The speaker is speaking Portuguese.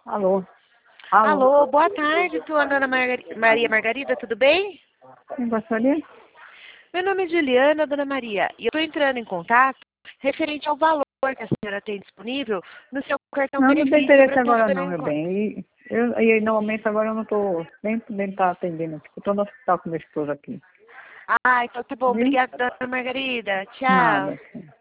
Alô? Alô? Alô, boa tarde, dona Maria Margarida, tudo bem? Quem gostaria? Meu nome é Juliana, dona Maria, e eu estou entrando em contato referente ao valor que a senhora tem disponível no seu cartão Não, não tem benefício interesse para agora estar não, meu bem. E no momento agora eu não estou nem podendo estar atendendo aqui. Eu estou no hospital com meu esposo aqui. Ah, então tá bom, Viu? obrigada, dona Margarida, tchau. Nada.